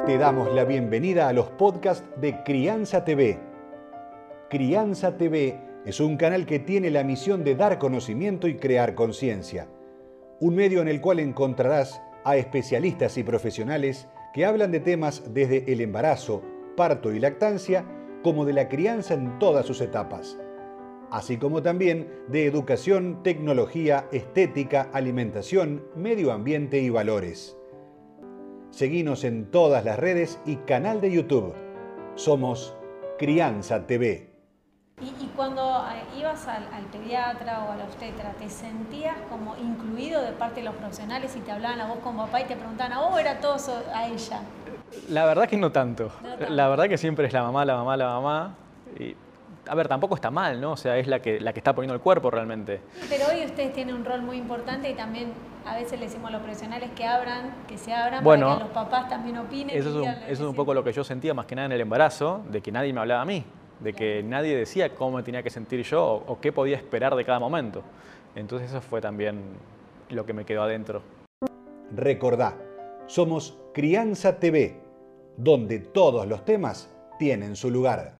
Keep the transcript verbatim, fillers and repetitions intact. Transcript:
Te damos la bienvenida a los podcasts de Crianza T V. Crianza T V es un canal que tiene la misión de dar conocimiento y crear conciencia. Un medio en el cual encontrarás a especialistas y profesionales que hablan de temas desde el embarazo, parto y lactancia, como de la crianza en todas sus etapas, así como también de educación, tecnología, estética, alimentación, medio ambiente y valores. Seguinos en todas las redes y canal de YouTube. Somos Crianza T V. Y, y cuando eh, ibas al, al pediatra o a la obstetra, ¿te sentías como incluido de parte de los profesionales y te hablaban a vos como papá y te preguntaban a vos o era todo so- a ella? La verdad que no tanto. No tanto. La verdad que siempre es la mamá, la mamá, la mamá. Y, a ver, tampoco está mal, ¿no? O sea, es la que, la que está poniendo el cuerpo realmente. Pero hoy ustedes tienen un rol muy importante y también a veces le decimos a los profesionales que abran, que se abran Bueno, para que los papás también opinen. Eso y es, un, digan lo que eso es un sienten. poco lo que yo sentía más que nada en el embarazo, de que nadie me hablaba a mí, de que nadie decía cómo me tenía que sentir yo o, o qué podía esperar de cada momento. Entonces eso fue también lo que me quedó adentro. Recordá, somos Crianza T V, donde todos los temas tienen su lugar.